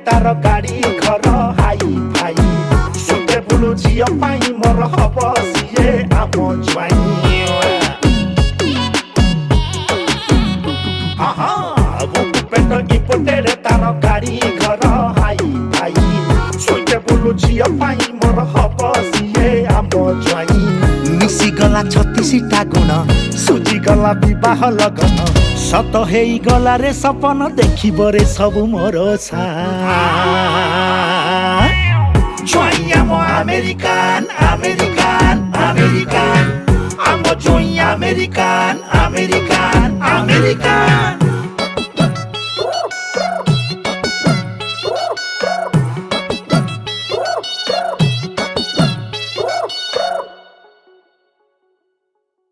तार गाड़ी घर हाई फाई सुटेबुल झियो पाई मोर हब सिए आम ज्वाई पेट इपोटेर तार गाड़ी घर हाई फाई सुटेबुल झियो पाई मोर हब सिए आम ज्वाई मिसिगला 36टा गुण सुझिगला विवाह लगन सत हेई गला रे सपन देखिब रे सबु मोर सा ज्वाई आम अमेरिकान अमेरिकान अमेरिकान आम ज्वाई अमेरिकान अमेरिकान अमेरिकान